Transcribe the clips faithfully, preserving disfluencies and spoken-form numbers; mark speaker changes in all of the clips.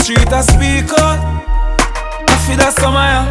Speaker 1: street I speak out. I feel that summer, yeah.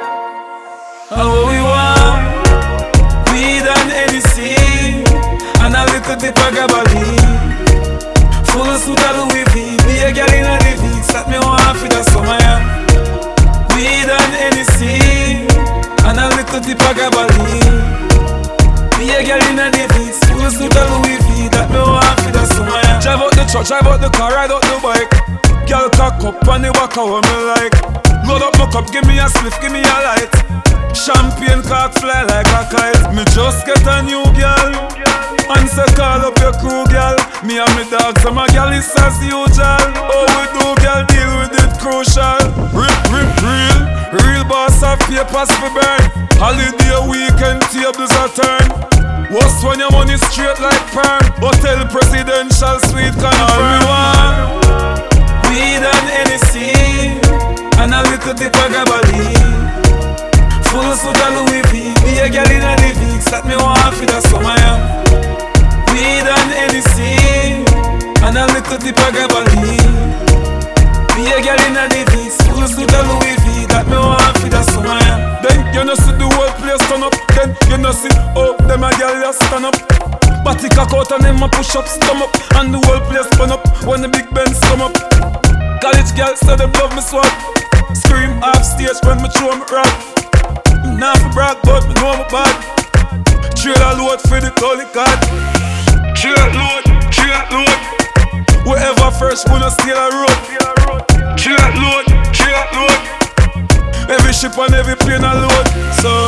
Speaker 1: And what we want, weed and Hennessy, and a little dip of Gabardine. Full suit of Louis V, be a girl in a the Vix, that me want for that summer, yeah. Weed and Hennessy, and a little dip of Gabardine. Be a girl in a the Vix, full suit of Louis V, that me want for that summer, yeah. Drive out the truck, drive out the car, ride out the bike. Girl cock up on the back of what me like. Load up my cup, give me a spliff, give me a light. Champagne cock fly like a kite. Me just get a new girl, and say call up your crew, girl. Me and me dogs, and my girl is as usual. Oh, we do, girl, deal with it crucial. Rip, rip, real, real boss of papers for burn. Holiday weekend tables a turn. What's when your money straight like perm? Hotel presidential suite confirm. Weed and Hennessy, and a little dip of Gabardine. Full suit of Louis V, be a girl in a the Vix, that me want for that summer, yeah. Weed and Hennessy, and a little dip of Gabardine. Be a girl in a the Vix, full suit of Louis V, that me want for that summer, yeah. Then you know see the whole place turn up. Then you know see, oh, them a girl just stand up. Body cock out and them a push up, stomach, and the whole place burn up when the big Benz come up. College girls say they love me swag. Scream off stage when me throw me rap. Not for brag, but me know me bad. Trailer load for the gully card. Trailer load, trailer load. Wherever first, we no steal a road. Trailer load, trailer load. Every ship and every plane a load. So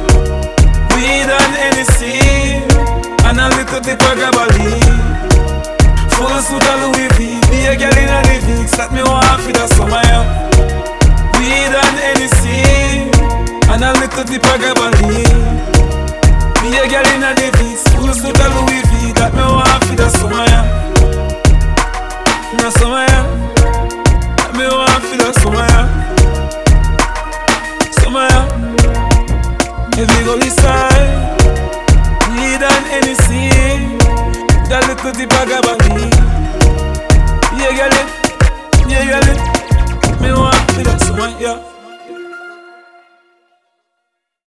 Speaker 1: weed and Hennessy, and a little dip of Gabardine. Full suit of Louis V, be a girl in a the Vix, that me want for that summer, yeah. Weed and Hennessy, and a little dip of Gabardine. Be a girl in a the Vix, full suit of Louis V, that me want for that summer, yeah. That summer, yeah. That me want for that summer, yeah. Summer, yeah. If you go this side, weed and Hennessy, that little dip of Gabardine. Yeah, girl, yeah, girl, me want for that summer, yeah.